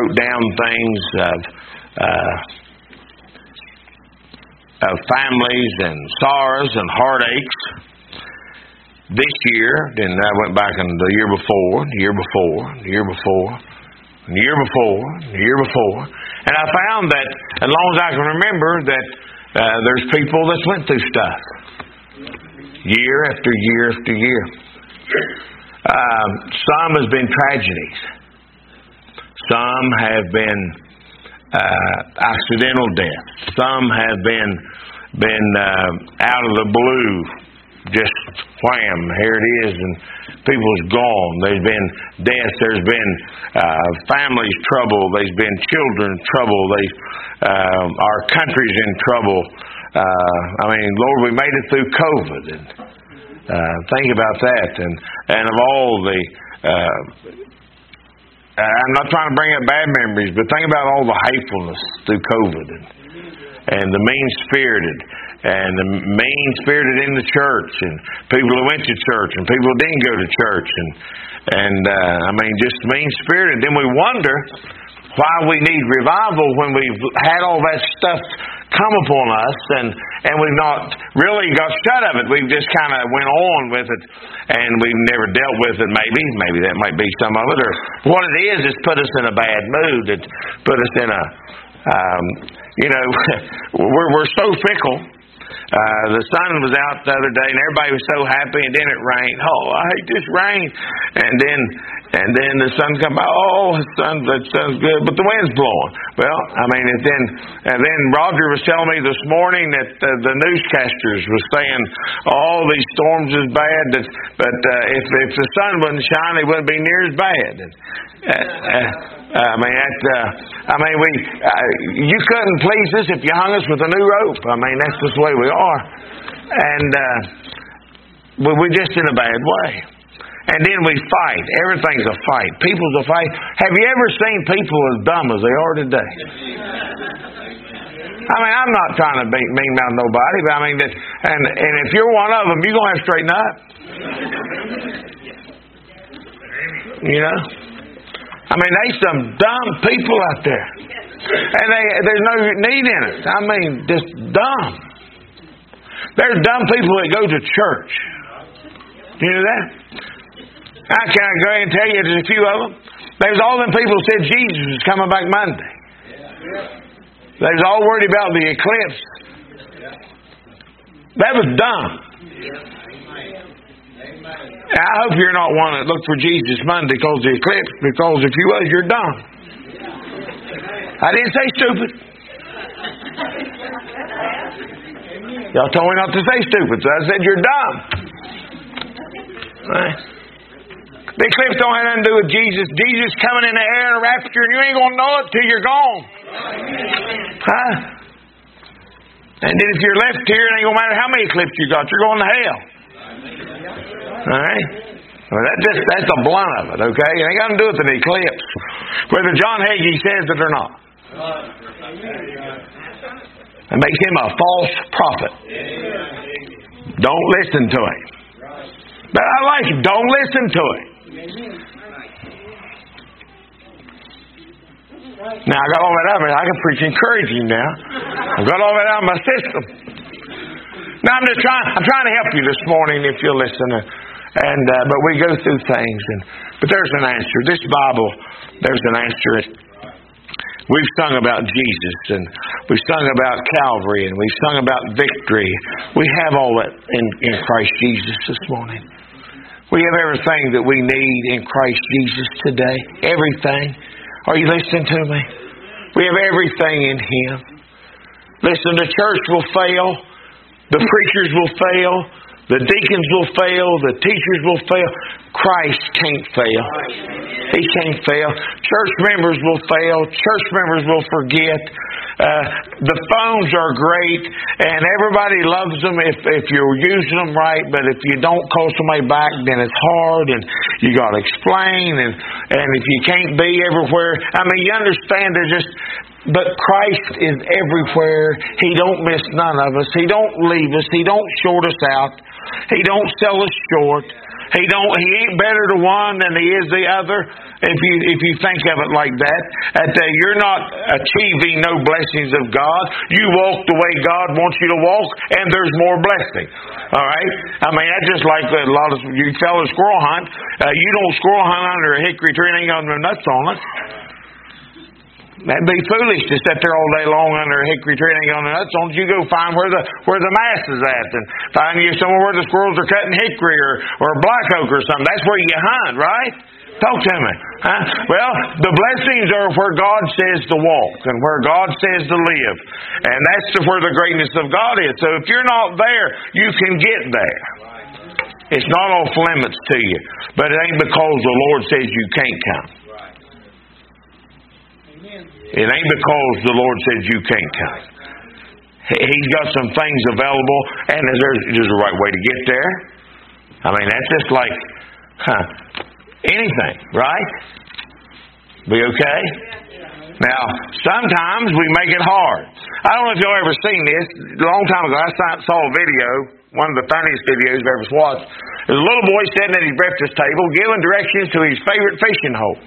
wrote down things of families and sorrows and heartaches this year. Then I went back in the year before, the year before, the year before, the year before, the year before. And I found that as long as I can remember that there's people that's went through stuff. Year after year after year. Some has been tragedies. Some have been accidental deaths. Some have been out of the blue. Just wham, here it is, and people's gone. There's been death. There's been families' trouble. There's been children's trouble. Our country's in trouble. Lord, we made it through COVID. And think about that. And of all the, I'm not trying to bring up bad memories, but think about all the hatefulness through COVID and the mean-spirited. And the mean-spirited in the church, and people who went to church, and people who didn't go to church, and just mean-spirited. Then we wonder why we need revival when we've had all that stuff come upon us, and we've not really got shut of it. We've just kind of went on with it, and we've never dealt with it. Maybe that might be some of it, or what it is put us in a bad mood. It put us in a, we're so fickle. The sun was out the other day, and everybody was so happy, and then it rained. Oh, I hate this rain. And then the sun come by. Oh, that sun's good, but the wind's blowing. Well, and then Roger was telling me this morning that the newscasters was saying all these storms is bad, but if the sun wouldn't shine, it wouldn't be near as bad. You couldn't please us if you hung us with a new rope. That's just the way we are. And we're just in a bad way. And then we fight. Everything's a fight. People's a fight. Have you ever seen people as dumb as they are today? I'm not trying to mean mouth nobody, but and if you're one of them, you're going to have to straighten up. There's some dumb people out there. And there's no need in it. Just dumb. There's dumb people that go to church. You know that? I can go ahead and tell you there's a few of them. There's all them people who said Jesus was coming back Monday. They was all worried about the eclipse. That was dumb. I hope you're not one that looked for Jesus Monday because of the eclipse, because if you was, you're dumb. I didn't say stupid. Y'all told me not to say stupid, so I said you're dumb. Right? The eclipse don't have nothing to do with Jesus. Jesus coming in the air in a rapture, and you ain't going to know it till you're gone. Huh? And then if you're left here, it ain't going to matter how many eclipses you got. You're going to hell. All right? Well, that's the blunt of it, okay? It ain't got to do with an eclipse. Whether John Hagee says it or not. It makes him a false prophet. Don't listen to him. But I like him. Don't listen to him. Now, I got all that out of me. I can preach encouraging now. I've got all that out of my system. Now, I'm trying to help you this morning if you'll listen. But we go through things. But there's an answer. This Bible, there's an answer. We've sung about Jesus, and we've sung about Calvary, and we've sung about victory. We have all that in Christ Jesus this morning. We have everything that we need in Christ Jesus today. Everything. Are you listening to me? We have everything in Him. Listen, the church will fail. The preachers will fail. The deacons will fail. The teachers will fail. Christ can't fail. He can't fail. Church members will fail. Church members will forget. The phones are great, and everybody loves them if you're using them right. But if you don't call somebody back, then it's hard, and you got to explain. And if you can't be everywhere, you understand. But Christ is everywhere. He don't miss none of us. He don't leave us. He don't short us out. He don't sell us short. He ain't better to one than he is the other. If you think of it like that, you're not achieving no blessings of God. You walk the way God wants you to walk, and there's more blessing. All right? I mean, that's just like a lot of you fellas squirrel hunt. You don't squirrel hunt under a hickory tree and ain't got no nuts on it. That'd be foolish to sit there all day long under a hickory tree and ain't got no nuts on it. You go find where the mass is at, and find you somewhere where the squirrels are cutting hickory or black oak or something. That's where you hunt, right? Talk to me. Huh? Well, the blessings are where God says to walk and where God says to live. And that's where the greatness of God is. So if you're not there, you can get there. It's not off limits to you. But it ain't because the Lord says you can't come. It ain't because the Lord says you can't come. He's got some things available, and there's a right way to get there. I mean, that's just like anything, right? Be okay? Now, sometimes we make it hard. I don't know if y'all ever seen this. A long time ago, I saw a video, one of the funniest videos I've ever watched. There's a little boy sitting at his breakfast table giving directions to his favorite fishing hole.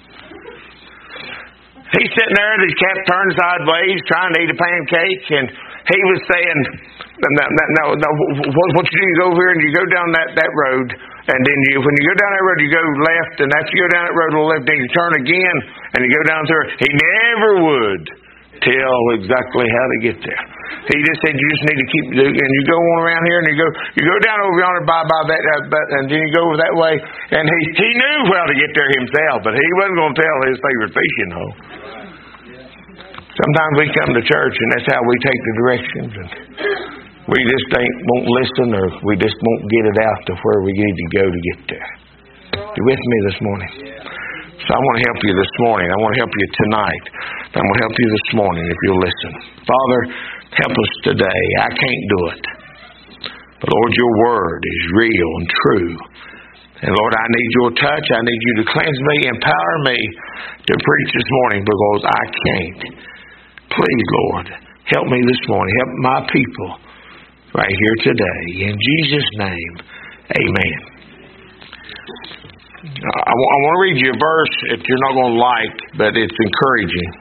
He's sitting there with his cap turned sideways, trying to eat a pancake, and he was saying, "No, what you do, you go over here and you go down that road, and then when you go down that road, you go left, and after you go down that road to the left, then you turn again, and you go down there." He never would tell exactly how to get there. He just said, "You just need to keep doing, and you go on around here, and you go down over yonder by that, and then you go over that way." And he knew how to get there himself, but he wasn't going to tell his favorite fishing hole. Sometimes we come to church, and that's how we take the directions, and we just won't listen, or we just won't get it out to where we need to go to get there. You with me this morning? So I want to help you this morning. I want to help you tonight. I'm going to help you this morning if you'll listen. Father, help us today. I can't do it. But Lord, your word is real and true. And Lord, I need your touch. I need you to cleanse me, empower me to preach this morning because I can't. Please, Lord, help me this morning. Help my people right here today. In Jesus' name, amen. I want to read you a verse that you're not going to like, but it's encouraging.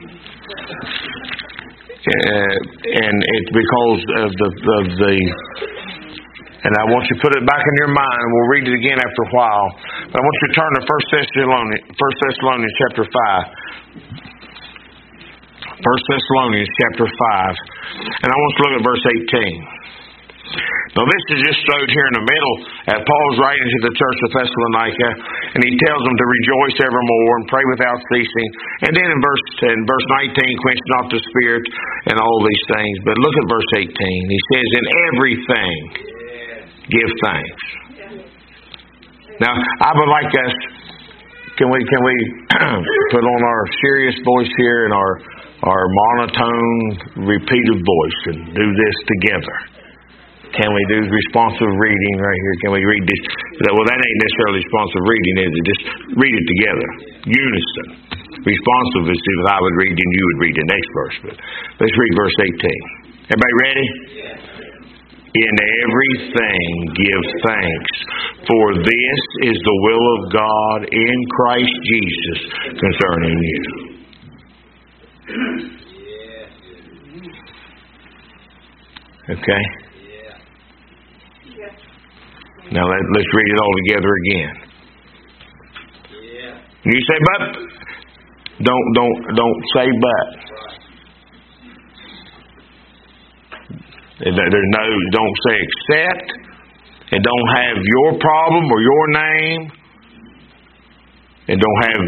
And it's because of the and I want you to put it back in your mind, and we'll read it again after a while. But I want you to turn to 1 Thessalonians chapter 5. 1 Thessalonians chapter 5. And I want to look at verse 18. Now this is just stowed here in the middle. Paul's writing to the church of Thessalonica, and he tells them to rejoice evermore and pray without ceasing. And then in verse 19, quench not the spirit and all these things. But look at verse 18. He says, in everything give thanks. Now I would like us, can we put on our serious voice here and our monotone repeated voice and do this together? Can we do responsive reading right here? Can we read this? Well, that ain't necessarily responsive reading, is it? Just read it together. Unison. Responsive is if I would read and you would read the next verse. But let's read verse 18. Everybody ready? In everything give thanks, for this is the will of God in Christ Jesus concerning you. Okay? Now let's read it all together again. You say but. Don't say but. There's no. Don't say except. And don't have your problem or your name. And don't have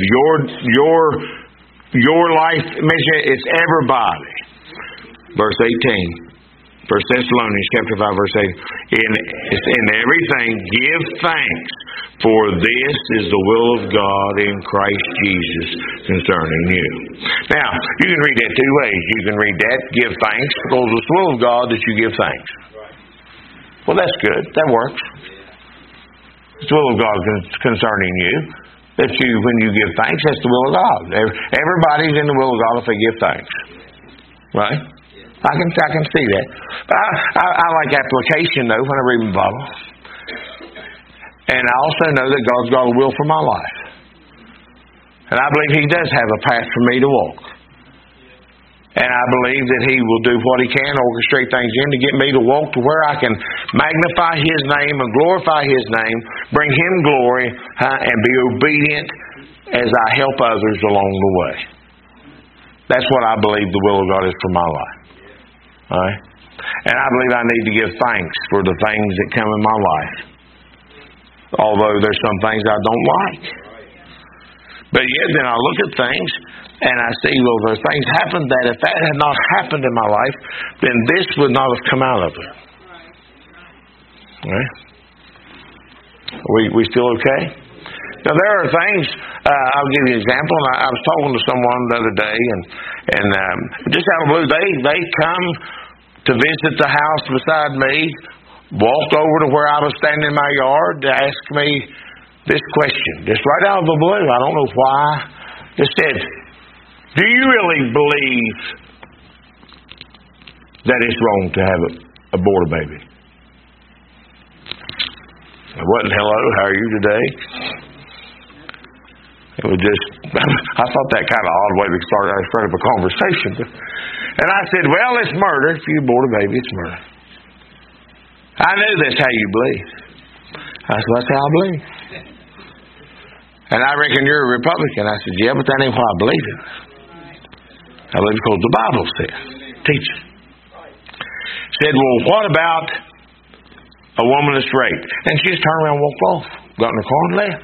your life mentioned. It's everybody. Verse 18. 1 Thessalonians chapter 5 verse 8. In everything give thanks, for this is the will of God in Christ Jesus concerning you. Now, you can read that two ways. You can read that, give thanks, because it's the will of God that you give thanks. Well, that's good. That works. It's the will of God concerning you. That you, when you give thanks, that's the will of God. Everybody's in the will of God if they give thanks. Right? I can see that. But I like application, though, when I read my Bible. And I also know that God's got a will for my life. And I believe He does have a path for me to walk. And I believe that He will do what He can, orchestrate things in to get me to walk to where I can magnify His name and glorify His name, bring Him glory, and be obedient as I help others along the way. That's what I believe the will of God is for my life. All right? And I believe I need to give thanks for the things that come in my life. Although there's some things I don't like. But yet then I look at things and I see, well, there's things happened that if that had not happened in my life, then this would not have come out of it. All right? We still okay? Now there are things, I'll give you an example. I was talking to someone the other day and just out of the blue, they come to visit the house beside me, walked over to where I was standing in my yard to ask me this question, just right out of the blue. I don't know why. Just said, do you really believe that it's wrong to have abort a baby? It wasn't, hello, how are you today? It was just, I thought that kind of odd way to start up a conversation. And I said, well, it's murder. If you abort a baby, it's murder. I knew that's how you believe. I said, that's how I believe. And I reckon you're a Republican. I said, yeah, but that ain't what I believe in. I believe because the Bible says. Teach it. Said, well, what about a woman that's raped? And she just turned around and walked off. Got in the car and left.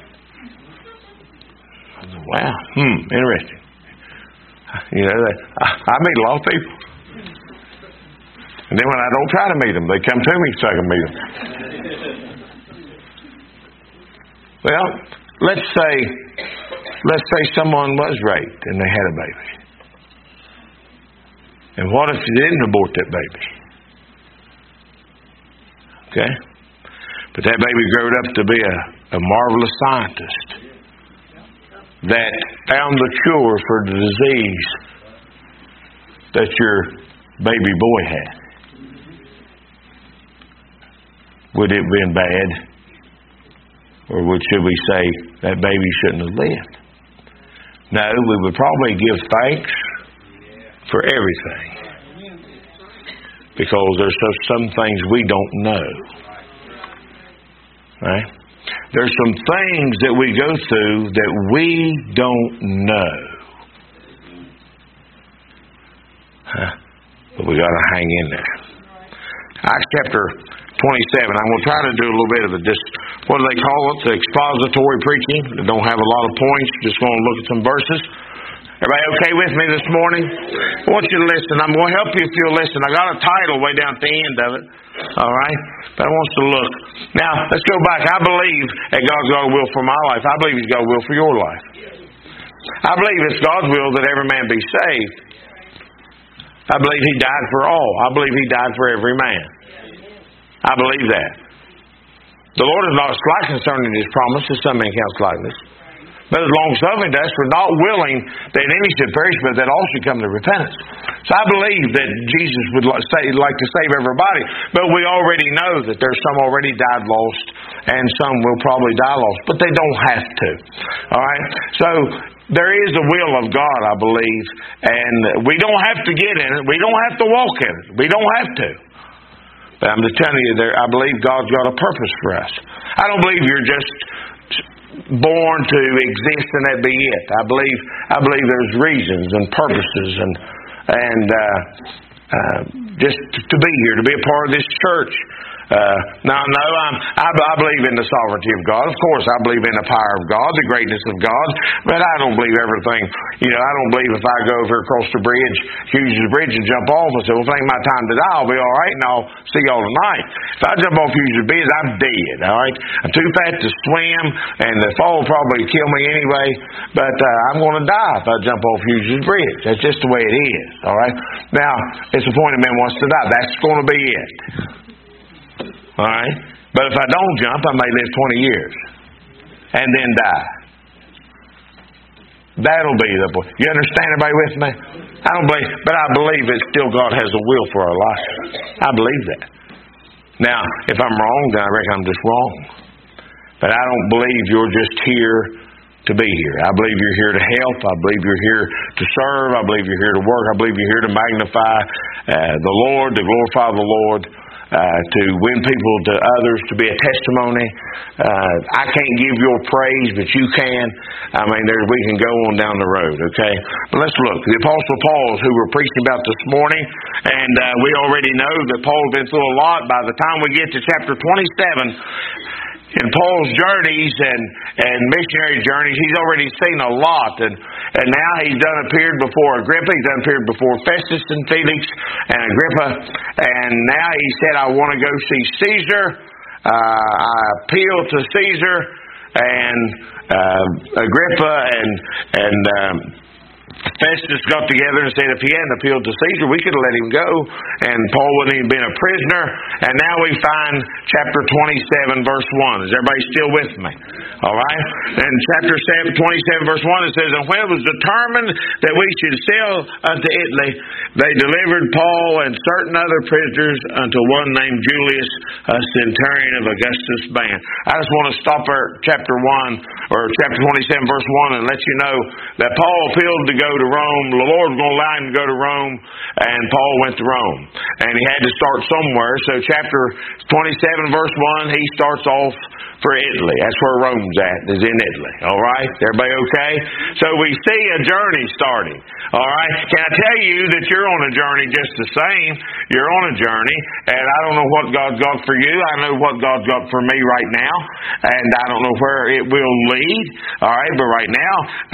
I said, wow, interesting. You know, I meet a lot of people. And then when I don't try to meet them, they come to me so I can meet them. Well, let's say someone was raped and they had a baby. And what if you didn't abort that baby? Okay? But that baby grew up to be a marvelous scientist that found the cure for the disease that your baby boy had. Would it have been bad? Or should we say that baby shouldn't have lived? No, we would probably give thanks for everything. Because there's some things we don't know. Right? There's some things that we go through that we don't know. But we got to hang in there. Acts chapter 27. I'm going to try to do a little bit of what do they call it? The expository preaching. They don't have a lot of points. Just going to look at some verses. Everybody okay with me this morning? I want you to listen. I'm going to help you if you'll listen. I got a title way down at the end of it. All right? But I want you to look. Now, let's go back. I believe that God's got a will for my life. I believe He's got a will for your life. I believe it's God's will that every man be saved. I believe He died for all. I believe He died for every man. I believe that. The Lord is not slack concerning His promises. Some men count slackness. But as long as suffering to us, we're not willing that any should perish, but that all should come to repentance. So I believe that Jesus would like to save everybody. But we already know that there's some already died lost, and some will probably die lost. But they don't have to. All right? So there is a will of God, I believe. And we don't have to get in it. We don't have to walk in it. We don't have to. But I'm just telling you, I believe God's got a purpose for us. I don't believe you're just born to exist and that be it. I believe there's reasons and purposes and just to be here, to be a part of this church. I believe in the sovereignty of God. Of course, I believe in the power of God, the greatness of God, but I don't believe everything. I don't believe if I go over across the bridge, Hughes Bridge, and jump off and say, well, if it ain't my time to die, I'll be all right, and I'll see y'all tonight. If I jump off Hughes Bridge, I'm dead, all right? I'm too fat to swim, and the fall will probably kill me anyway, but I'm going to die if I jump off Hughes Bridge. That's just the way it is, all right? Now, it's the point a man wants to die. That's going to be it. All right? But if I don't jump, I may live 20 years and then die. That'll be the point. You understand, everybody with me? But I believe that still God has a will for our life. I believe that. Now, if I'm wrong, then I reckon I'm just wrong. But I don't believe you're just here to be here. I believe you're here to help. I believe you're here to serve. I believe you're here to work. I believe you're here to magnify the Lord, to glorify the Lord, to win people to others, to be a testimony. I can't give your praise, but you can. I mean, we can go on down the road, okay? But let's look. The Apostle Paul, who we're preaching about this morning, and we already know that Paul's been through a lot. By the time we get to chapter 27, in Paul's journeys and missionary journeys, he's already seen a lot. And now he's done appeared before Agrippa. He's done appeared before Festus and Felix and Agrippa. And now he said, I want to go see Caesar. I appeal to Caesar. And Agrippa and Festus got together and said if he hadn't appealed to Caesar, we could have let him go, and Paul wouldn't even been a prisoner. And now we find chapter 27, verse 1. Is everybody still with me? All right? In chapter 27, verse 1, it says, And when it was determined that we should sail unto Italy, they delivered Paul and certain other prisoners unto one named Julius, a centurion of Augustus' band. I just want to stop at chapter 1, or chapter 27, verse 1, and let you know that Paul appealed to go to Rome. The Lord was going to allow him to go to Rome, and Paul went to Rome. And he had to start somewhere. So chapter 27, verse 1, he starts off for Italy. That's where Rome's at, is in Italy. All right? Everybody okay? So we see a journey starting. All right? Can I tell you that you're on a journey just the same? You're on a journey, and I don't know what God's got for you. I know what God's got for me right now, and I don't know where it will lead. All right? But right now,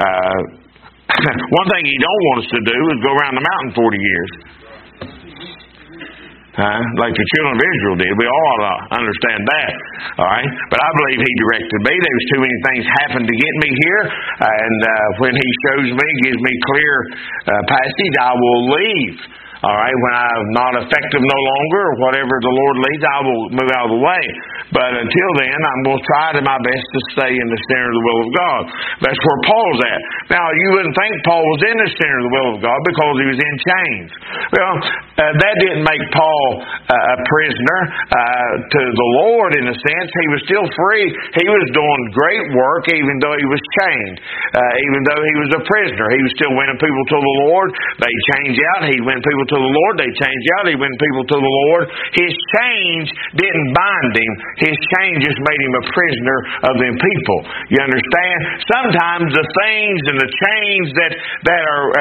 one thing He don't want us to do is go around the mountain 40 years. Like the children of Israel did. We all ought to understand that. All right? But I believe He directed me. There was too many things happened to get me here. And when He shows me, gives me clear passage, I will leave. All right? When I'm not effective no longer, or whatever the Lord leads, I will move out of the way. But until then, I'm going to try to my best to stay in the center of the will of God. That's where Paul's at. Now, you wouldn't think Paul was in the center of the will of God because he was in chains. Well, that didn't make Paul a prisoner to the Lord in a sense. He was still free. He was doing great work even though he was chained. Even though he was a prisoner, he was still winning people to the Lord. They change out. He win people to the Lord. They change out. He win people to the Lord. His change didn't bind him. His change just made him a prisoner of them people. You understand? Sometimes the things and the chains that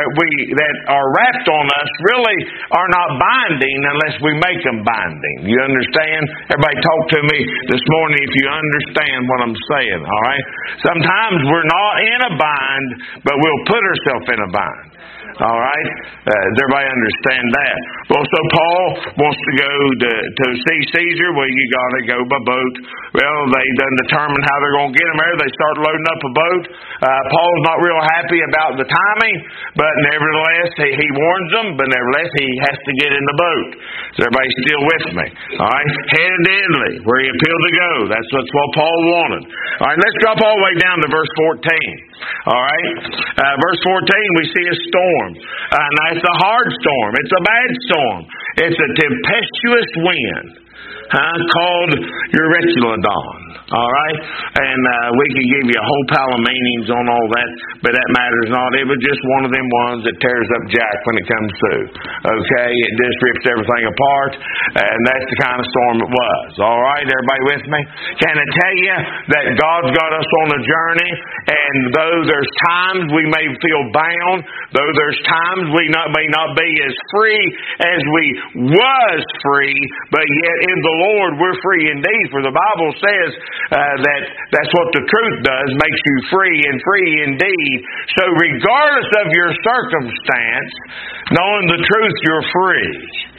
are wrapped on us really are not binding unless we make them binding. You understand? Everybody talk to me this morning if you understand what I'm saying. All right? Sometimes we're not in a bind, but we'll put ourselves in a bind. All right? Does everybody understand that? Well, so Paul wants to go to see Caesar. Well, you got to go by boat. Well, they done determine how they're going to get him there. They start loading up a boat. Paul's not real happy about the timing, but nevertheless, he warns them, but nevertheless, he has to get in the boat. So everybody still with me? All right? Headed to Italy, where he appealed to go. That's what Paul wanted. All right, let's drop all the way down to verse 14. All right? Verse 14, we see a storm. Now, it's a hard storm. It's a bad storm. It's a tempestuous wind called Euroclydon. All right? And we can give you a whole pile of meanings on all that, but that matters not. It was just one of them ones that tears up Jack when it comes through. Okay? It just rips everything apart, and that's the kind of storm it was. All right? Everybody with me? Can I tell you that God's got us on a journey, and though there's times we may feel bound, though there's times we may not be as free as we was free, but yet in the Lord we're free indeed. For the Bible says that's what the truth does, makes you free and free indeed. So regardless of your circumstance, knowing the truth, you're free.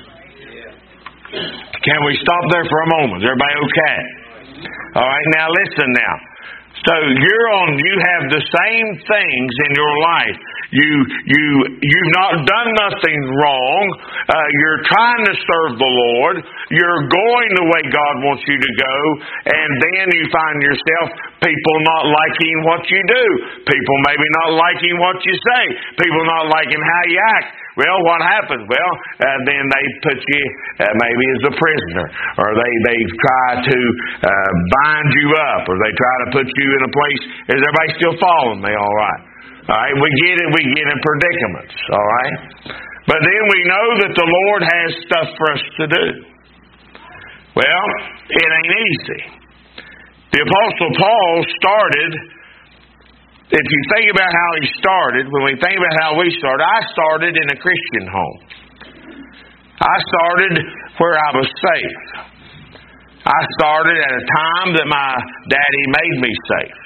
Can we stop there for a moment? Is everybody okay? All right, now listen now. So you have the same things in your life. You've not done nothing wrong. You're trying to serve the Lord. You're going the way God wants you to go. And then you find yourself people not liking what you do. People maybe not liking what you say. People not liking how you act. Well, what happens? Well, then they put you maybe as a prisoner, or they try to bind you up, or they try to put you in a place. Is everybody still following me? All right. All right. We get it. We get in predicaments. All right. But then we know that the Lord has stuff for us to do. Well, it ain't easy. The Apostle Paul started. If you think about how he started, when we think about how we started, I started in a Christian home. I started where I was safe. I started at a time that my daddy made me safe.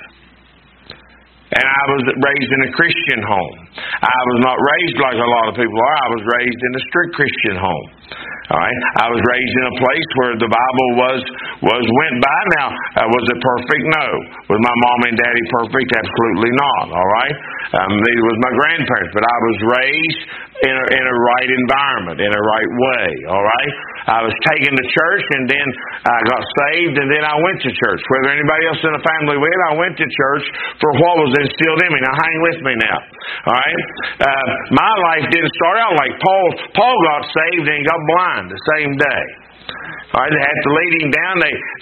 And I was raised in a Christian home. I was not raised like a lot of people are. I was raised in a strict Christian home. All right. I was raised in a place where the Bible was went by. Now, was it perfect? No. Was my mom and daddy perfect? Absolutely not. All right. Neither was my grandparents. But I was raised in a right environment, in a right way. All right. I was taken to church, and then I got saved, and then I went to church. Whether anybody else in the family went, I went to church for what was instilled in me. Now, hang with me now. All right. My life didn't start out like Paul's. Paul got saved and got blind the same day. All right, they had to lead him down.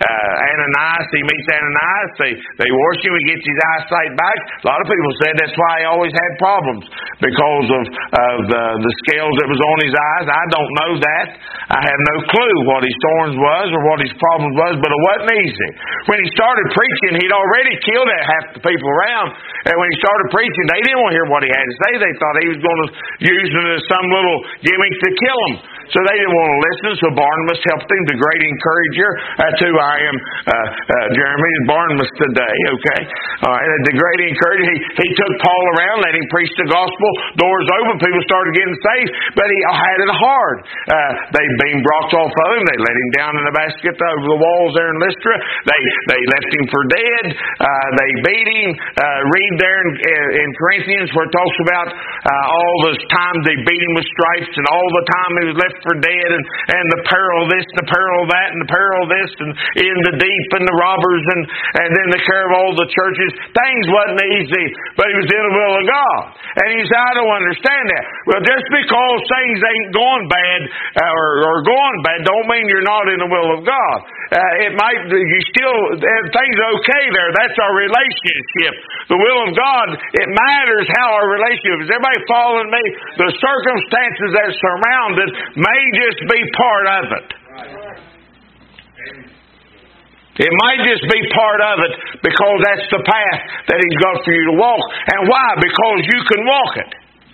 Ananias, he meets Ananias. They wash him. He gets his eyesight back. A lot of people said that's why he always had problems, because of the scales that was on his eyes. I don't know that. I have no clue what his thorns was or what his problems was, but it wasn't easy. When he started preaching, he'd already killed half the people around. And when he started preaching, they didn't want to hear what he had to say. They thought he was going to use it as some little gimmick to kill them. So they didn't want to listen, so Barnabas helped him, the great encourager. That's who I am, Jeremy, Barnabas today, okay? All right, the great encourager. He took Paul around, let him preach the gospel, doors open, people started getting saved, but he had it hard. They being brought off of him, they let him down in a basket over the walls there in Lystra. They left him for dead. They beat him. Read there in Corinthians where it talks about all the times they beat him with stripes, and all the time he was left for dead, and the peril of this, and the peril of that, and the peril of this, and in the deep, and the robbers, and then the care of all the churches. Things wasn't easy, but he was in the will of God. And he said, I don't understand that. Well, just because things ain't going bad or going bad don't mean you're not in the will of God. It might, you still, things are okay there. That's our relationship. The will of God, it matters how our relationship is. Everybody following me? The circumstances that surround it may just be part of it. It might just be part of it because that's the path that He's got for you to walk. And why? Because you can walk it.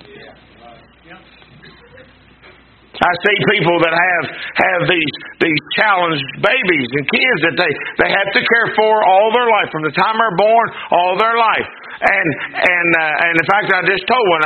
I see people that have these challenged babies and kids that they have to care for all their life, from the time they're born, all their life. And in fact, I just told one,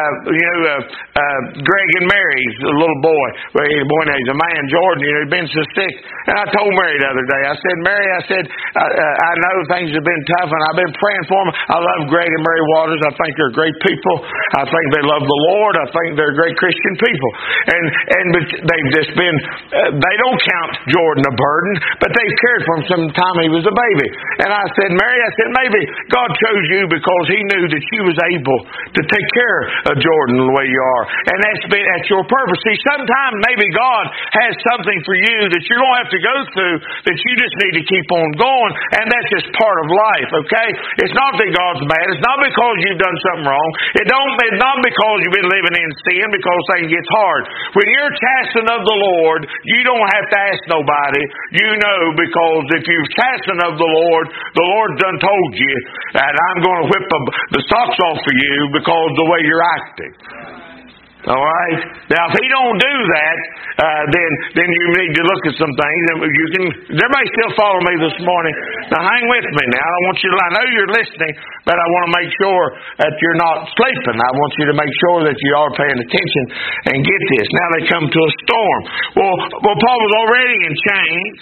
Greg and Mary's a little boy. Well, he's a man, Jordan. He'd been so sick. And I told Mary the other day. I said, Mary, I know things have been tough, and I've been praying for them. I love Greg and Mary Waters. I think they're great people. I think they love the Lord. I think they're great Christian people. But they've just been. They don't count Jordan a burden, but they've cared for him from the time he was a baby. And I said, Mary, maybe God chose you because He knew that you was able to take care of Jordan the way you are. And that's your purpose. See, sometimes maybe God has something for you that you're going to have to go through that you just need to keep on going. And that's just part of life, okay? It's not that God's mad. It's not because you've done something wrong. It's not because you've been living in sin, because things gets hard. When you're chastened of the Lord, you don't have to ask nobody. You know, because if you're chastened of the Lord done told you that I'm going to whip the socks off for you because of the way you're acting. All right? Now, if He don't do that, then you need to look at some things. Does everybody still follow me this morning? Now, hang with me now. I know you're listening, but I want to make sure that you're not sleeping. I want you to make sure that you are paying attention and get this. Now they come to a storm. Well, Paul was already in chains.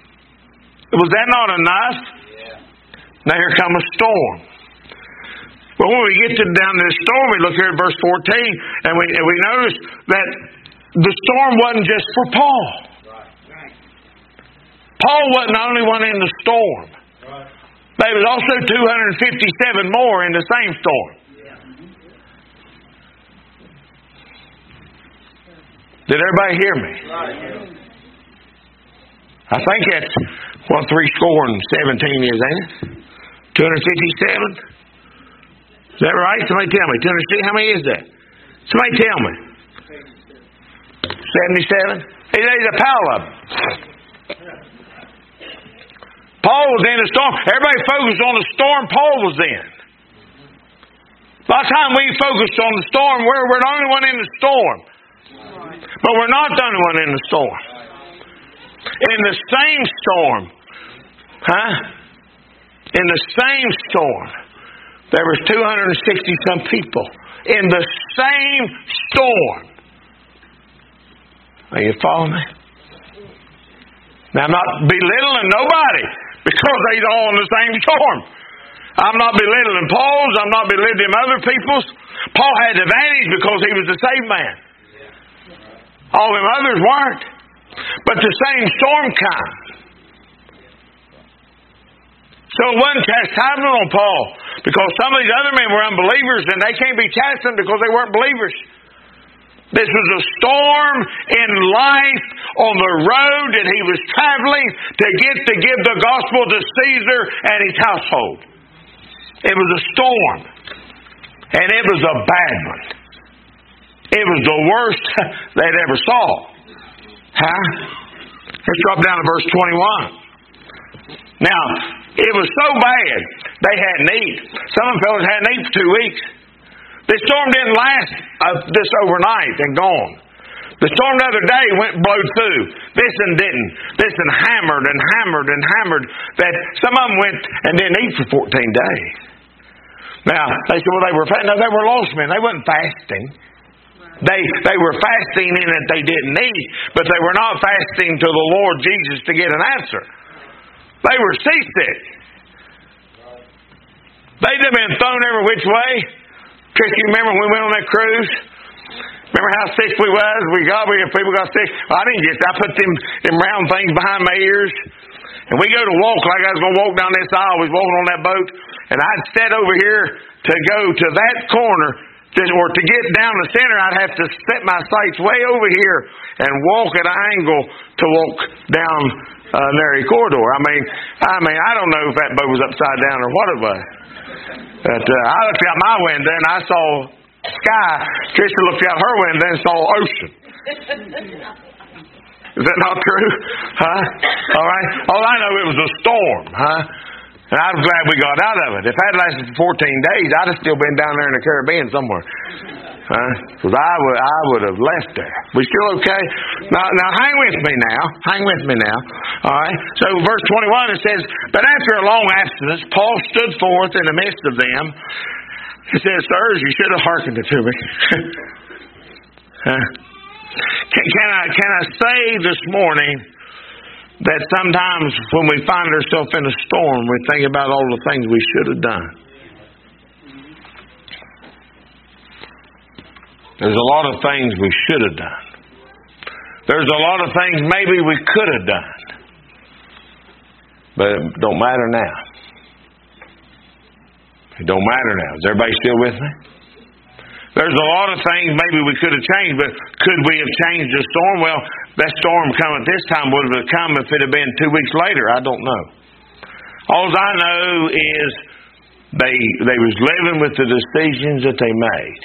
Was that not enough? Now here comes a storm. But when we get down to the storm, we look here at verse 14, and we notice that the storm wasn't just for Paul. Paul wasn't the only one in the storm. There was also 257 more in the same storm. Did everybody hear me? I think that's what 317 is, ain't it? 257? Is that right? Somebody tell me. 260? How many is that? Somebody tell me. 77? There's a pile of them. Paul was in a storm. Everybody focused on the storm Paul was in. A lot of time we focus on the storm where we're the only one in the storm. But we're not the only one in the storm. In the same storm, in the same storm, there was 260 some people. In the same storm. Are you following me? Now I'm not belittling nobody because they're all in the same storm. I'm not belittling Paul's. I'm not belittling other people's. Paul had the advantage because he was the saved man. All them others weren't. But the same storm came. So it wasn't chastisement on Paul. Because some of these other men were unbelievers and they can't be chastened because they weren't believers. This was a storm in life on the road that he was traveling to give the gospel to Caesar and his household. It was a storm. And it was a bad one. It was the worst they'd ever saw. Let's drop down to verse 21. Now, it was so bad, they hadn't eat. Some of them fellas hadn't eaten for 2 weeks. This storm didn't last this overnight and gone. The storm the other day blowed through. This one didn't. This one hammered and hammered and hammered that some of them went and didn't eat for 14 days. Now, they said, well, they were fasting. No, they were lost men. They wasn't fasting. They were fasting in that they didn't eat, but they were not fasting to the Lord Jesus to get an answer. They were seasick. They'd have been thrown every which way. Chris, you remember when we went on that cruise? Remember how sick we was? People got sick. Well, I put them round things behind my ears. And we go to walk like I was going to walk down this aisle. We was walking on that boat. And I'd sit over here to go to that corner. Or to get down the center, I'd have to set my sights way over here and walk at an angle to walk down a narrow corridor. I mean, I don't know if that boat was upside down or what it was. But I looked out my window and I saw sky. Tricia looked out her window and saw ocean. Is that not true? All right. All I know, it was a storm. And I'm glad we got out of it. If that lasted for 14 days, I'd have still been down there in the Caribbean somewhere. Because I would have left there. We still okay? Now hang with me now. Hang with me now. All right. So verse 21 it says, but after a long abstinence, Paul stood forth in the midst of them. He says, sirs, you should have hearkened to me. Can I say this morning that sometimes when we find ourselves in a storm, we think about all the things we should have done. There's a lot of things we should have done. There's a lot of things maybe we could have done. But it don't matter now. It don't matter now. Is everybody still with me? There's a lot of things maybe we could have changed, but could we have changed the storm? Well, that storm coming at this time would have come if it had been 2 weeks later. I don't know. All I know is they was living with the decisions that they made.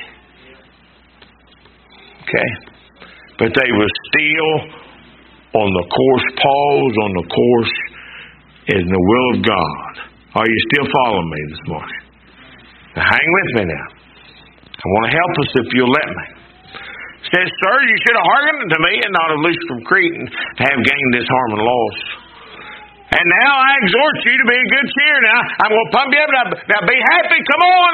Okay? But they were still on the course. Paul's on the course in the will of God. Are you still following me this morning? Now hang with me now. I want to help us if you'll let me. It says, sir, you should have hearkened to me and not have loosed from Crete and have gained this harm and loss. And now I exhort you to be of good cheer. Now I'm going to pump you up. Now be happy. Come on.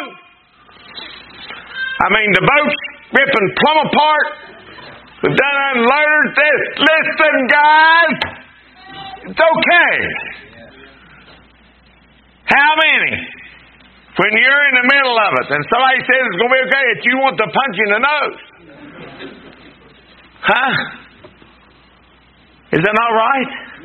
I mean, the boat's ripping plumb apart. We've done unloaded this. Listen, guys. It's okay. How many When you're in the middle of it and somebody says it's going to be okay, that you want to punch in the nose. Huh? Is that not right?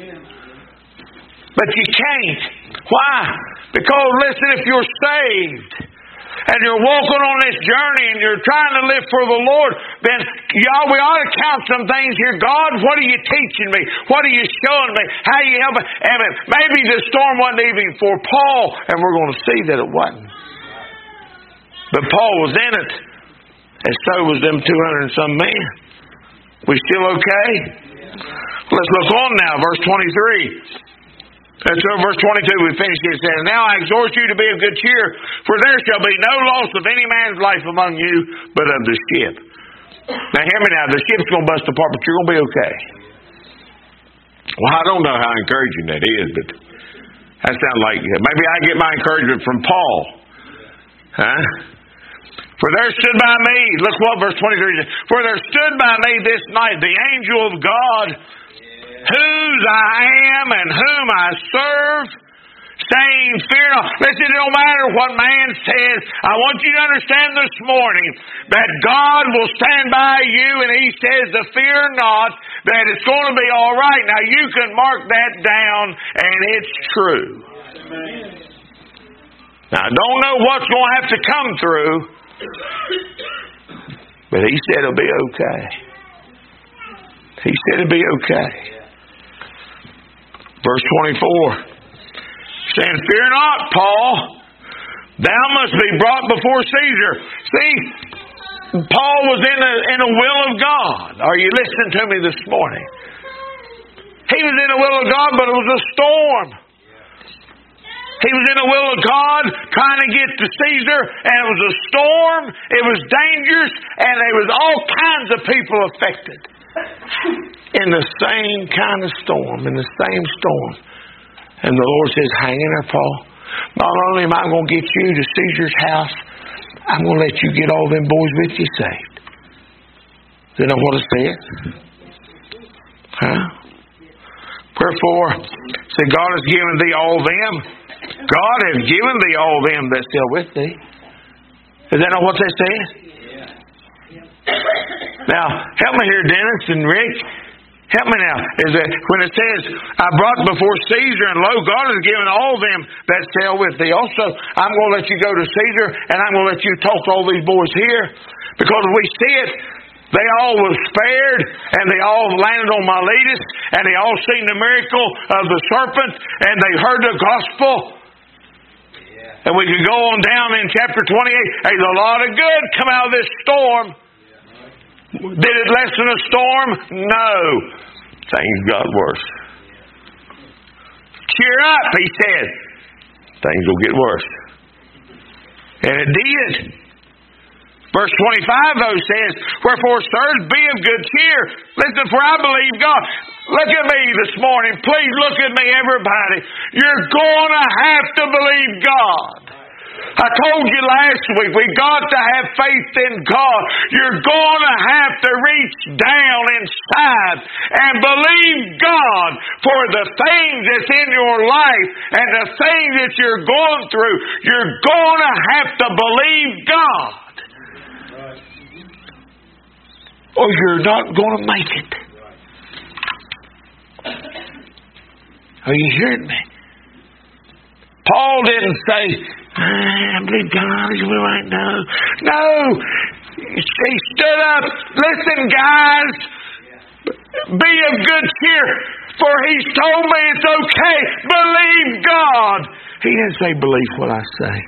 But you can't. Why? Because, listen, if you're saved and you're walking on this journey and you're trying to live for the Lord, then we ought to count some things here. God, what are you teaching me? What are you showing me? How are you helping? And maybe the storm wasn't even for Paul, and we're going to see that it wasn't. But Paul was in it, and so was them 200 and some men. We still okay? Let's look on now, verse 23. So verse 22, we finished it. It says, now I exhort you to be of good cheer, for there shall be no loss of any man's life among you, but of the ship. Now hear me now, the ship's going to bust apart, but you're going to be okay. Well, I don't know how encouraging that is, but that sounds like, maybe I get my encouragement from Paul. Huh? For there stood by me, look what verse 23 says, for there stood by me this night the angel of God, whose I am and whom I serve, saying, fear not. Listen, it don't matter what man says. I want you to understand this morning that God will stand by you, and He says to fear not, that it's going to be all right. Now you can mark that down, and it's true. Now I don't know what's going to have to come through, but He said it'll be okay. He said it'll be okay. Verse 24, saying, fear not, Paul, thou must be brought before Caesar. See, Paul was in the will of God. Are you listening to me this morning? He was in the will of God, but it was a storm. He was in the will of God trying to get to Caesar, and it was a storm, it was dangerous, and there was all kinds of people affected. In the same kind of storm, in the same storm. And the Lord says, hang in there, Paul. Not only am I going to get you to Caesar's house, I'm going to let you get all them boys with you saved. You know what it said? Huh? Wherefore, say, God has given thee all them. God has given thee all them that still with thee. Is that not what they said? Now, help me here, Dennis and Rick. Help me now. Is that when it says, I brought before Caesar, and lo, God has given all them that sail with thee. Also, I'm going to let you go to Caesar, and I'm going to let you talk to all these boys here. Because we see it, they all were spared, and they all landed on Miletus, and they all seen the miracle of the serpent, and they heard the gospel. And we could go on down in chapter 28. There's a lot of good come out of this storm. Did it lessen the storm? No. Things got worse. Cheer up, he said. Things will get worse. And it did. Verse 25, though, says, wherefore, sirs, be of good cheer. Listen, for I believe God. Look at me this morning. Please look at me, everybody. You're going to have to believe God. I told you last week, we got to have faith in God. You're going to have to reach down inside and believe God for the things that's in your life and the things that you're going through. You're going to have to believe God. Or you're not going to make it. Are you hearing me? Paul didn't say, I believe God is right now. No. He stood up. Listen, guys. Be of good cheer. For He's told me it's okay. Believe God. He didn't say believe what I say.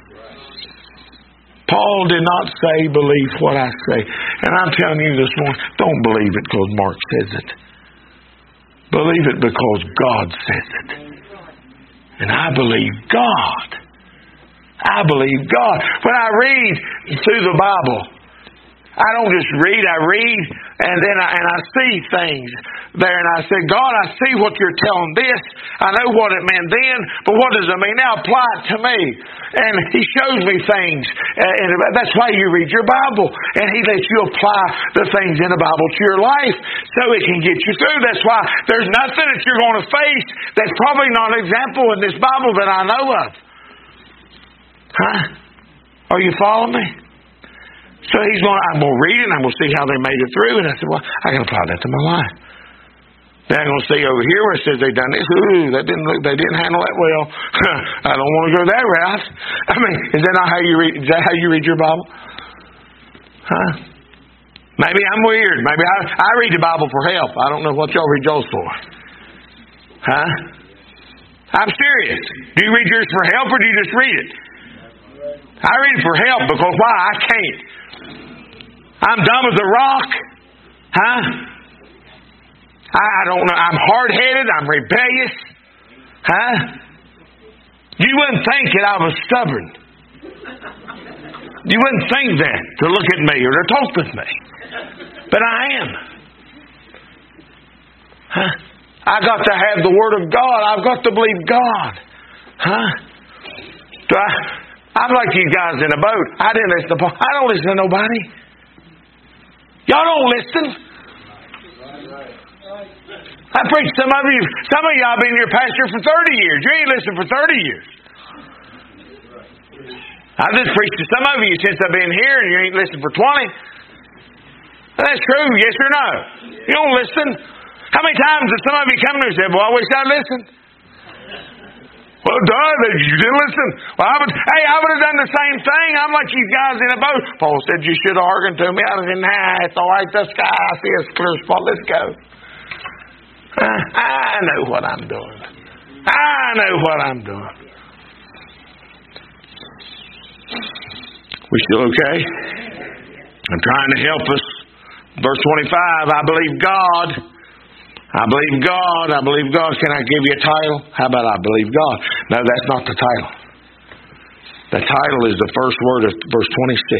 Paul did not say believe what I say. And I'm telling you this morning, don't believe it because Mark says it. Believe it because God says it. And I believe God. I believe God. When I read through the Bible, I don't just read, I read and then I see things there, and I say, God, I see what you're telling this. I know what it meant then, but what does it mean now? Apply it to me. And He shows me things. And that's why you read your Bible. And He lets you apply the things in the Bible to your life so it can get you through. That's why there's nothing that you're going to face that's probably not an example in this Bible that I know of. Huh? Are you following me? So I'm going to read it, and I'm going to see how they made it through. And I said, well, I can apply that to my life. Then I'm going to see over here where it says they've done this. Ooh, they didn't handle that well. I don't want to go that route. I mean, is that not how you read? Is that how you read your Bible? Huh? Maybe I'm weird. Maybe I read the Bible for help. I don't know what y'all read yours for. Huh? I'm serious. Do you read yours for help, or do you just read it? I read it for help because why? I can't. I'm dumb as a rock. Huh? I don't know. I'm hard-headed. I'm rebellious. Huh? You wouldn't think that I was stubborn. You wouldn't think that to look at me or to talk with me. But I am. Huh? I got to have the Word of God. I've got to believe God. Huh? I'm like you guys in a boat. I don't listen to nobody. Y'all don't listen. I preached some of y'all been your pastor for 30 years. You ain't listened for 30 years. I've just preached to some of you since I've been here, and you ain't listened for 20. That's true, yes or no? You don't listen. How many times have some of you come to me and said, well, I wish I'd listened? Well, you didn't listen. Well, I would have done the same thing. I'm like you guys in a boat. Paul said you should have hearkened to me. I said, nah, it's all right. The sky, I see a clear spot. Let's go. I know what I'm doing. We still okay? I'm trying to help us. Verse 25, I believe God. I believe God. I believe God. Can I give you a title? How about I believe God? No, that's not the title. The title is the first word of verse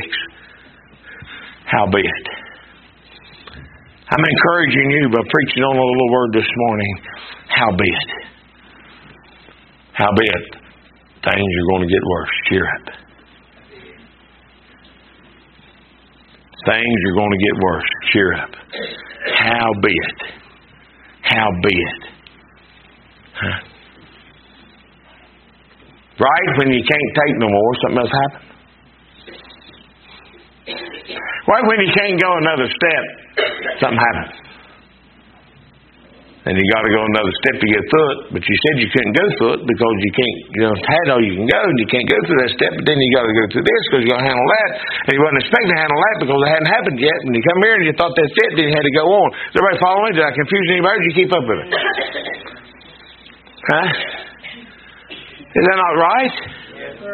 26. Howbeit. I'm encouraging you by preaching on a little word this morning. Howbeit. Howbeit. Things are going to get worse. Cheer up. Things are going to get worse. Cheer up. Howbeit. Howbeit. Huh? Right when you can't take no more, something else happens. Right when you can't go another step, something happens. And you got to go another step to get through it. But you said you couldn't go through it because you can't, had all you can go, and you can't go through that step. But then you got to go through this because you got to handle that. And you wasn't expecting to handle that because it hadn't happened yet. And you come here and you thought that's it, then you had to go on. Is everybody following me? Did I confuse anybody? Did you keep up with it? Huh? Is that not right? Yes, sir.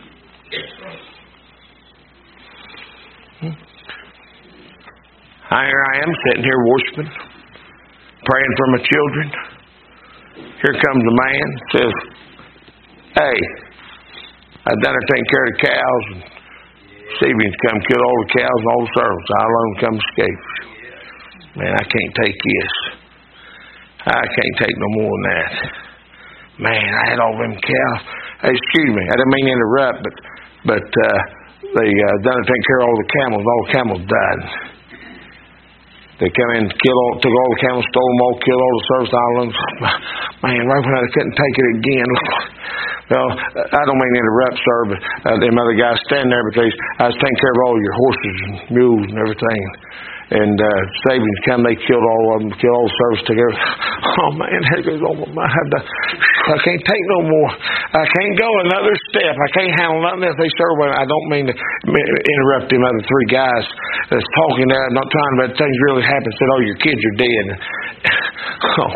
Here I am sitting here worshiping, praying for my children. Here comes a man, says, hey, I done her taking care of the cows, and Stephen's come kill all the cows and all the servants. I alone come escape. Man, I can't take this. I can't take no more than that. Man, I had all them cows. Hey, excuse me, I didn't mean to interrupt, but they done her taking care of all the camels. All the camels died. They come in, took all the camels, stole them all, killed all the service islands. Man, right when I couldn't take it again. Well, I don't mean to interrupt, sir, but them other guys standing there because I was taking care of all your horses and mules and everything. And savings come, they killed all of them, killed all the service together. Oh man, that goes on my mind. I can't take no more. I can't go another step. I can't handle nothing else. They serve. I don't mean to interrupt them other three guys that's talking there. I'm not trying, but things really happen. Said, oh, your kids are dead. Oh.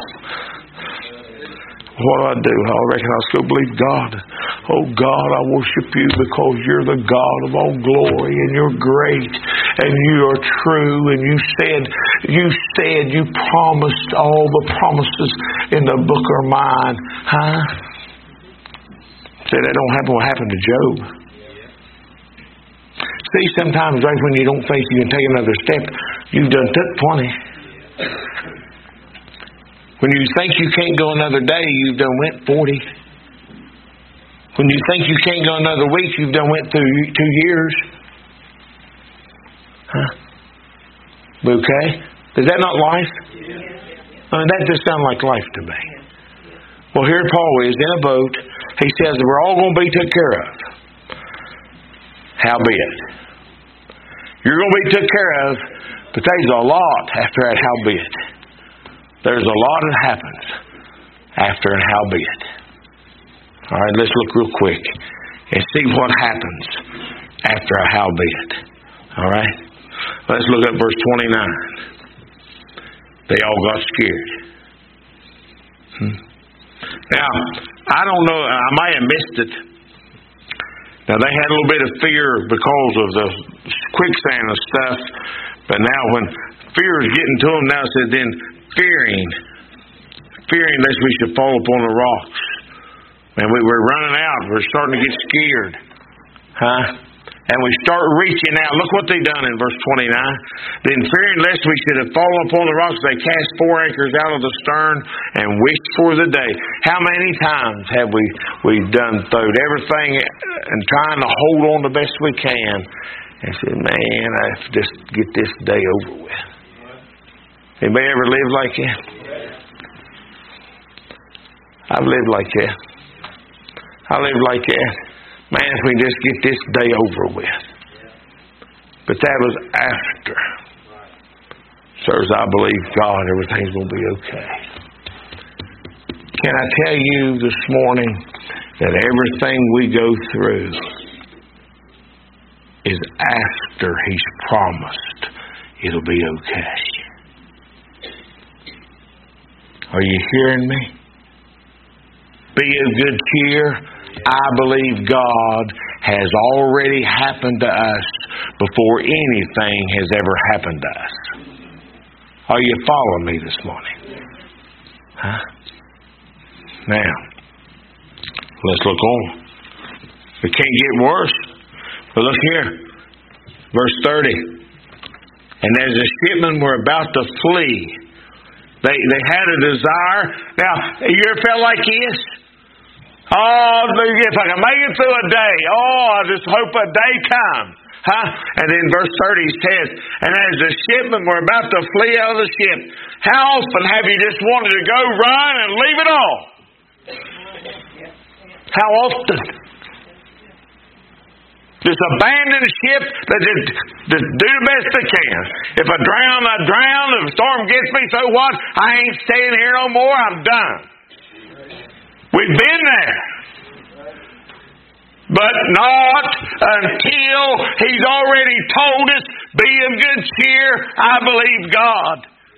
What do I do? I reckon I'll go believe God. Oh God, I worship you because you're the God of all glory, and you're great, and you are true, and you promised all the promises in the book are mine. Huh? Say that don't happen what happened to Job. See, sometimes right when you don't think you can take another step, you've done took 20. When you think you can't go another day, you've done went 40. When you think you can't go another week, you've done went through 2 years. Huh? Okay? Is that not life? I mean, that just sounds like life to me. Well, here Paul is in a boat. He says that we're all going to be taken care of. howbeit. You're going to be took care of, but there's a lot after that howbeit. There's a lot that happens after an howbeit. All right, let's look real quick and see what happens after a howbeit. All right? Let's look at verse 29. They all got scared. Now, I don't know, I might have missed it. Now, they had a little bit of fear because of the quicksand and stuff, but now when fear is getting to them, now it says then fearing lest we should fall upon the rocks. Man, we're running out. We're starting to get scared. And we start reaching out. Look what they done in verse 29. Then fearing lest we should have fallen upon the rocks, they cast 4 anchors out of the stern and wished for the day. How many times have we done throwed everything and trying to hold on the best we can and said, man, I have to just get this day over with. Anybody ever lived like that? I've lived like that. I lived like that. Man, if we just get this day over with. But that was after. Sirs, I believe God, everything's going to be okay. Can I tell you this morning that everything we go through is after He's promised it'll be okay. Are you hearing me? Be of good cheer. I believe God has already happened to us before anything has ever happened to us. Are you following me this morning? Now, let's look on. It can't get worse. But look here. Verse 30. And as the shipmen were about to flee, they had a desire. Now, you ever felt like this? Oh, if I can make it through a day. Oh, I just hope a day comes. And then verse 30 says, and as the shipmen were about to flee out of the ship, how often have you just wanted to go run and leave it all? How often? Just abandon the ship, just do the best they can. If I drown, I drown. If a storm gets me, so what? I ain't staying here no more. I'm done. We've been there. But not until He's already told us, be of good cheer, I believe God.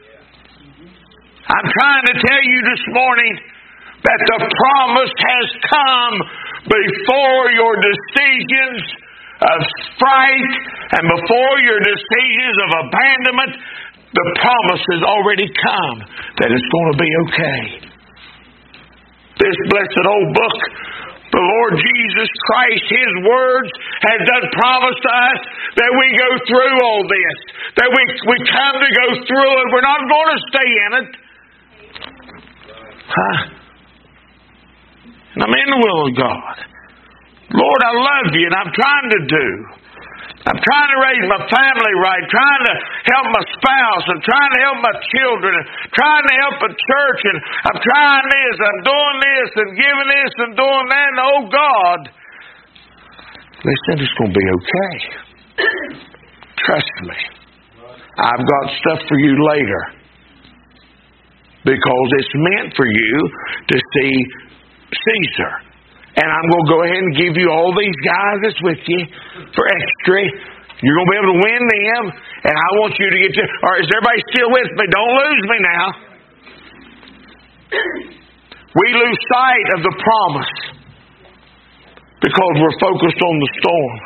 I'm trying to tell you this morning that the promise has come before your decisions of fright and before your decisions of abandonment. The promise has already come that it's going to be okay. This blessed old book, the Lord Jesus Christ, His words has done promise to us that we go through all this, that we come to go through it. We're not going to stay in it. And I'm in the will of God. Lord, I love you, and I'm trying to do. I'm trying to raise my family right, trying to help my spouse, I'm trying to help my children, and trying to help a church, and I'm trying this, I'm doing this, and giving this, and doing that, and oh God, listen, it's going to be okay. Trust me. I've got stuff for you later, because it's meant for you to see Caesar. And I'm going to go ahead and give you all these guys that's with you for extra. You're going to be able to win them. And I want you to get to... All right, is everybody still with me? Don't lose me now. We lose sight of the promise because we're focused on the storm.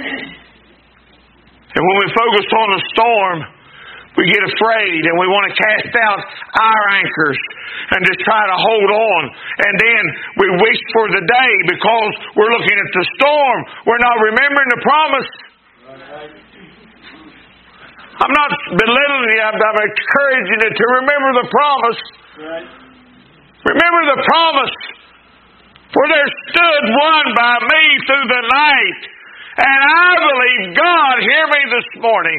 And when we focus on the storm, we get afraid and we want to cast out our anchors and just try to hold on. And then we wish for the day because we're looking at the storm. We're not remembering the promise. I'm not belittling you. I'm encouraging you to remember the promise. Remember the promise. For there stood one by me through the night. And I believe God, hear me this morning.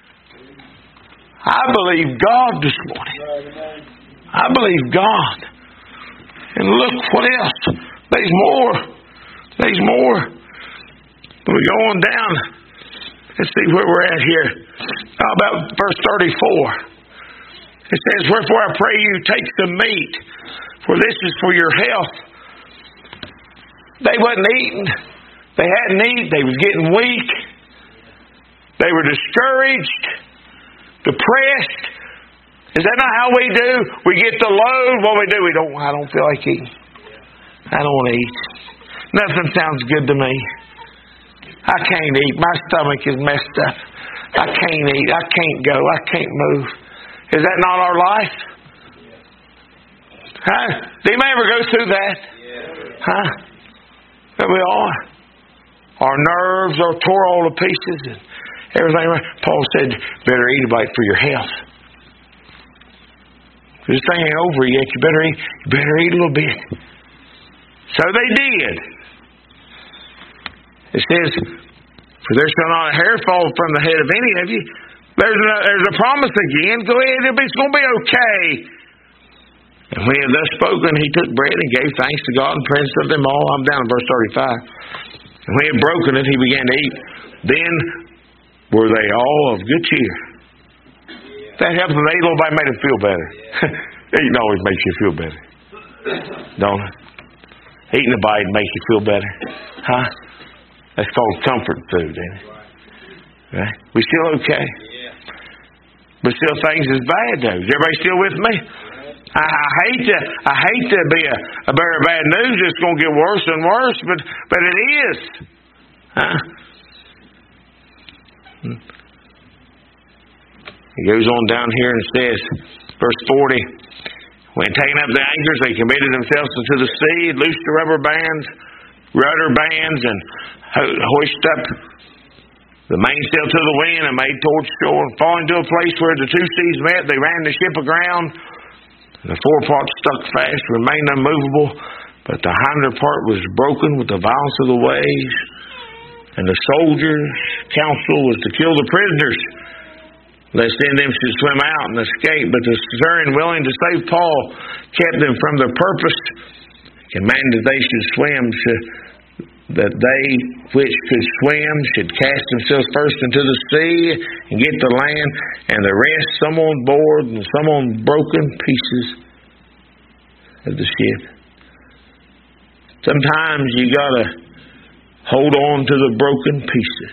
I believe God this morning. I believe God. And look what else. There's more. There's more. We go on down. Let's see where we're at here. About verse 34. It says, wherefore I pray you take some meat, for this is for your health. They wasn't eating. They hadn't eaten. They was getting weak. They were discouraged, depressed. Is that not how we do? We get the load. What we do? I don't feel like eating. I don't want to eat. Nothing sounds good to me. I can't eat. My stomach is messed up. I can't eat. I can't go. I can't move. Is that not our life? Huh? Do you ever go through that? Huh? But we are. Our nerves are tore all to pieces and everything. Paul said, better eat a bite for your health. This thing ain't over yet. You better eat a little bit. So they did. It says, for there shall not a hair fall from the head of any of you. There's a promise again. Go ahead, it's going to be okay. And when he had thus spoken, he took bread and gave thanks to God and praised of them all. I'm down in verse 35. And when he had broken it, he began to eat. Then were they all of good cheer. That helps when they ate. Nobody made them feel better. Eating always makes you feel better. Don't it? Eating a bite makes you feel better. Huh? That's called comfort food, ain't it? Right? We still okay. But still things is bad though. Is everybody still with me? I hate to be a bearer of bad news. It's going to get worse and worse, but it is. Huh? He goes on down here and says, verse 40, when taking up the anchors, they committed themselves into the sea, loosed the rudder bands, and hoisted up the mainsail to the wind and made towards shore. And falling to a place where the two seas met, they ran the ship aground. And the forepart stuck fast, remained unmovable, but the hinder part was broken with the violence of the waves. And the soldiers' counsel was to kill the prisoners, lest any of them should swim out and escape. But the centurion, willing to save Paul, kept them from their purpose, commanded they should swim, that they which could swim should cast themselves first into the sea and get to land, and the rest, some on board and some on broken pieces of the ship. Sometimes you gotta hold on to the broken pieces.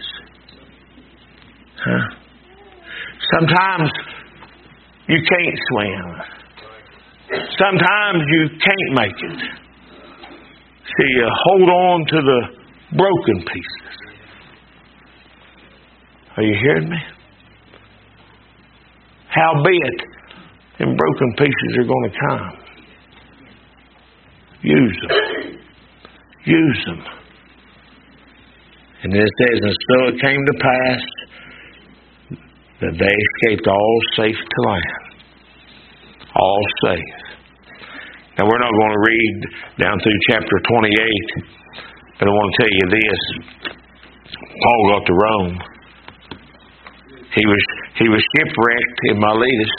Huh? Sometimes you can't swim. Sometimes you can't make it. See, you hold on to the broken pieces. Are you hearing me? Howbeit, them broken pieces are going to come. Use them. Use them. And then it says, and so it came to pass that they escaped all safe to land. All safe. Now we're not going to read down through chapter 28, but I want to tell you this. Paul got to Rome. He was shipwrecked in Miletus.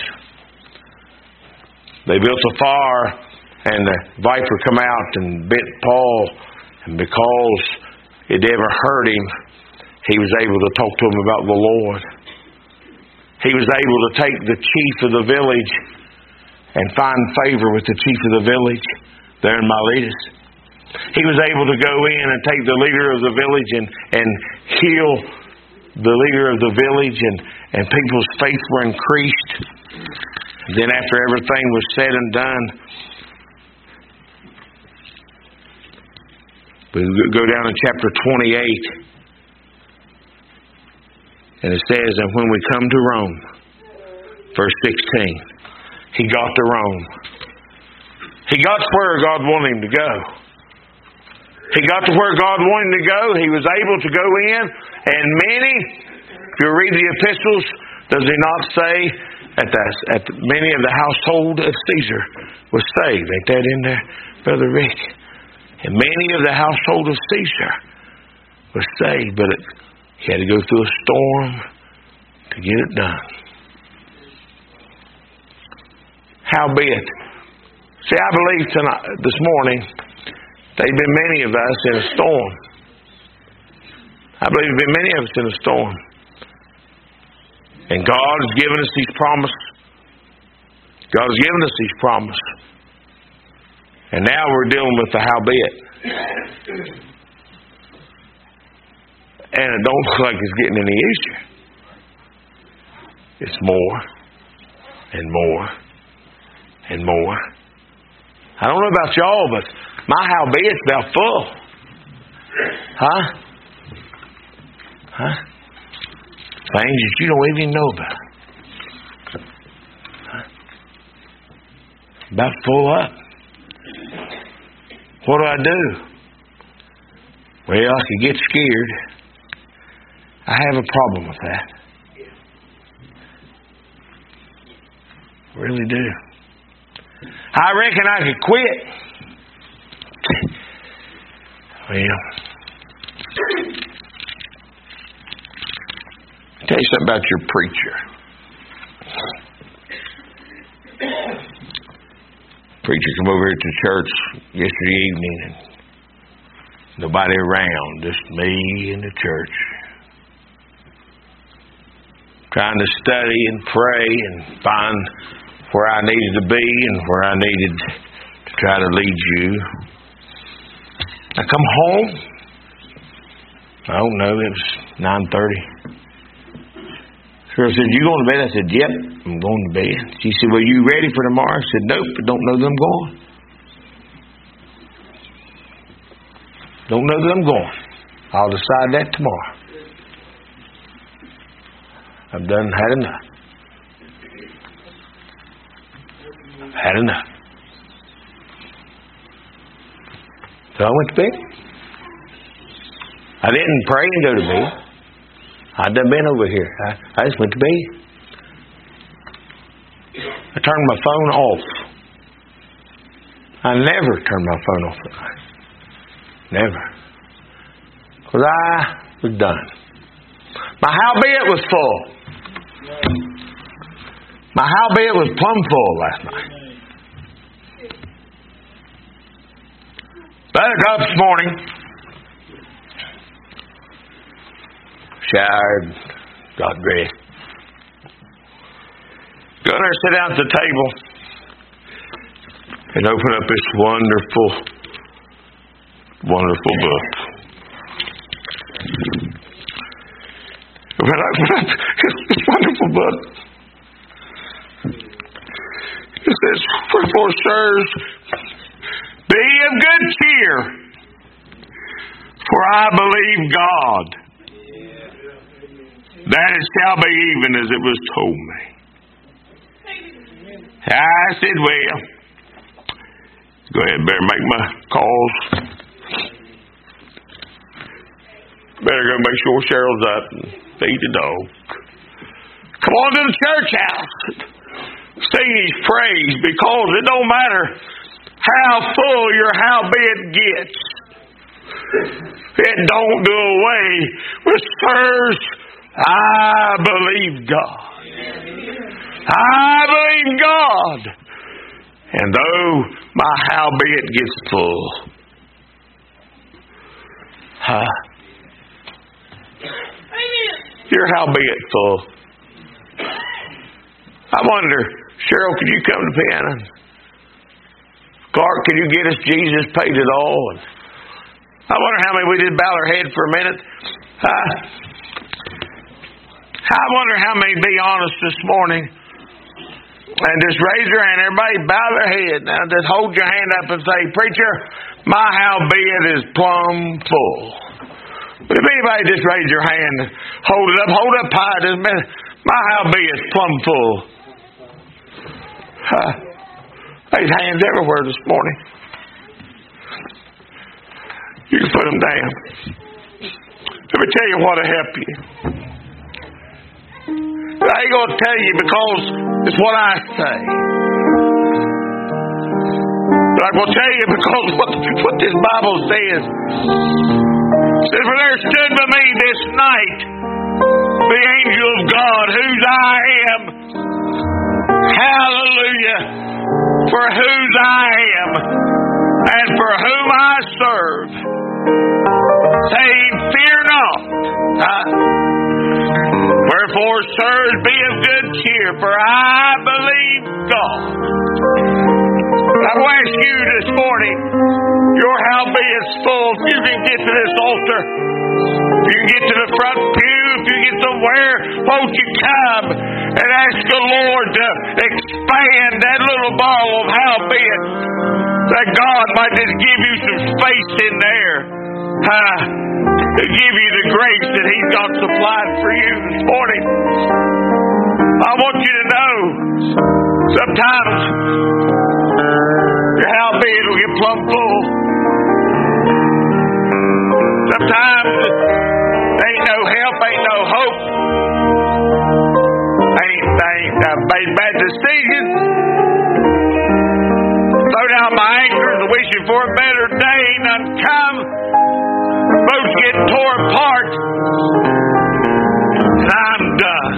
They built a fire, and the viper come out and bit Paul, and because it ever hurt him, he was able to talk to him about the Lord. He was able to take the chief of the village and find favor with the chief of the village there in Miletus. He was able to go in and take the leader of the village and heal the leader of the village, and people's faith were increased. And then after everything was said and done, we go down in chapter 28, and it says, and when we come to Rome, verse 16, he got to Rome. He got to where God wanted him to go. He got to where God wanted him to go. He was able to go in, and many, if you read the epistles, does he not say that many of the household of Caesar was saved? Ain't that in there, Brother Rick? And many of the household of Caesar was saved, but he had to go through a storm to get it done. Howbeit, see, I believe this morning, there've been many of us in a storm. I believe there's been many of us in a storm. And God has given us these promises. God has given us these promises. And now we're dealing with the howbeit. And it don't look like it's getting any easier. It's more and more and more. I don't know about y'all, but my howbet's about full. Huh? Things that you don't even know about. About full up. What do? Well, I could get scared. I have a problem with that. Really do. I reckon I could quit. Well, I'll tell you something about your preacher. Preacher come over here to church yesterday evening and nobody around, just me and the church. Trying to study and pray and find where I needed to be and where I needed to try to lead you. I come home. I don't know, it was 9:30. Girl said, "You going to bed?" I said, "Yep, I'm going to bed." She said, "Well, you ready for tomorrow?" I said, "Nope, I don't know that I'm going. Don't know that I'm going. I'll decide that tomorrow. I've done had enough. I've had enough." So I went to bed. I didn't pray and go to bed. I'd done been over here. I just went to bed. I turned my phone off. I never turned my phone off at night. Never. Because I was done. My howbeit was full. My howbeit was plumb full last night. But I got up this morning. Showered, got dressed. Go there, sit down at the table, and open up this wonderful, wonderful book. When I open up this wonderful book, it says, "Wherefore, sirs, be of good cheer, for I believe God, that it shall be even as it was told me." I said, "Well, go ahead, better make my calls. Better go make sure Cheryl's up and feed the dog. Come on to the church house. Sing His praise, because it don't matter how full your howbeit gets. It don't do away with sirs, I believe God. I believe God. And though my howbeit gets full, your howbeit full. I wonder, Cheryl, could you come to piano? Clark, could you get us Jesus Paid It All? And I wonder how many we did bow our head for a minute. I wonder how many be honest this morning and just raise your hand. Everybody bow their head. Now just hold your hand up and say, "Preacher, my howbeit is plumb full." But if anybody just raise your hand, hold it up high. Just my howbeit is plumb full. There's hands everywhere this morning. You can put them down. Let me tell you what'll help you. I ain't going to tell you because it's what I say. But I'm going to tell you because what this Bible says. It says, "For there stood by me this night the angel of God, whose I am." Hallelujah. "For whose I am and for whom I serve." saying, fear not. Wherefore, sirs, be of good cheer, for I believe God. I will ask you this morning, your howbeit's full. If you can get to this altar, if you can get to the front pew, if you get somewhere, won't you come and ask the Lord to expand that little ball of howbeit, that God might just give you some space in there, to give you the grace that He's got supplied for you this morning. I want you to know, sometimes your howbeit will get plumb full. Sometimes ain't no help, ain't no hope, ain't made bad decisions. Throw down my anchors, wishing for a better day, none come. Boats get tore apart, and I'm done.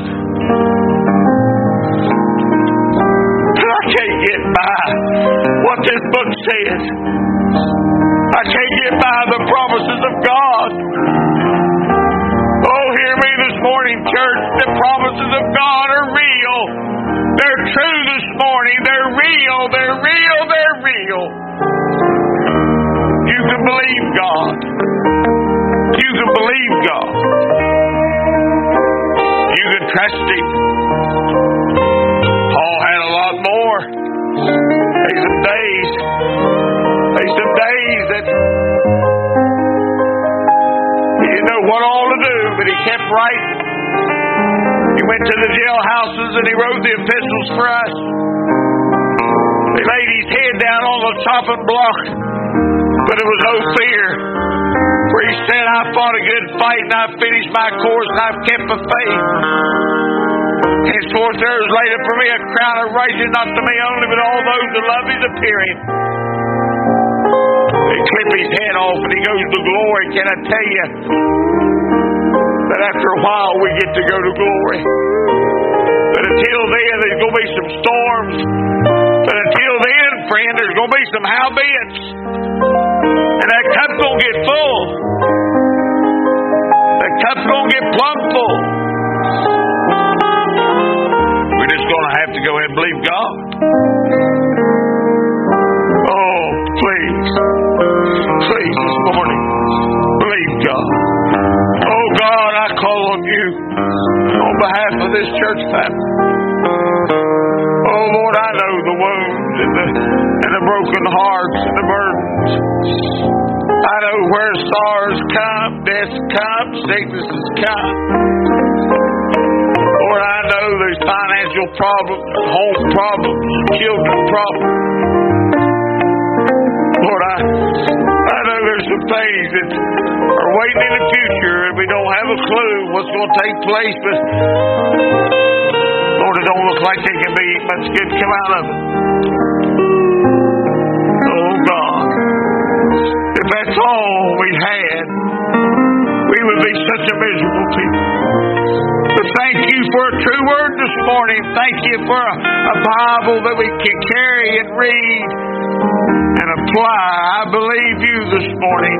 I can't get by what this book says. I can't get by the promises of God. Oh, hear me this morning, church. The promises of God are real. They're true this morning. They're real. They're real. They're real. You can believe God. You can believe God. You can trust Him. Paul had a lot more. There's some days that he didn't know what all to do, but he kept writing. He went to the jailhouses and he wrote the epistles for us. He laid his head down on the chopping block, but there was no fear. For he said, I fought a good fight and I've finished my course and I've kept the faith. Henceforth there is laid up for me a crown of righteousness, not to me only, but all those who love His appearing. They clip his head off and he goes to glory. Can I tell you that after a while we get to go to glory? But until then there's going to be some storms. But until then, friend, there's going to be some howbeits. And that cup's going to get full. That cup's going to get plumb full. We're just going to have to go ahead and believe God. Oh, please. Please this morning, believe God. Oh God, I call on you on behalf of this church family. Oh Lord, I know the wounds and the broken hearts and the burdens. I know where sorrows come, death comes, sicknesses come. Lord, I know there's financial problems, home problems, children problems. Lord, I know there's some things that are waiting in the future and we don't have a clue what's going to take place, but Lord, it don't look like there can be much good come out of it. Oh God, if that's all we had, we would be such a miserable people. But thank you for a true word this morning. Thank you for a Bible that we can carry and read and apply. I believe you this morning.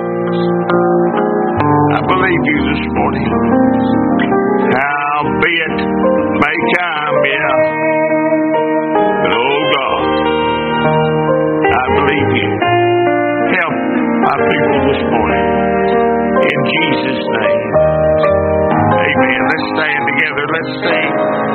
I believe you this morning. Howbeit may come, yeah. But oh God, I believe you. Help my people this morning. In Jesus' name. Amen. Let's stand together. Let's sing.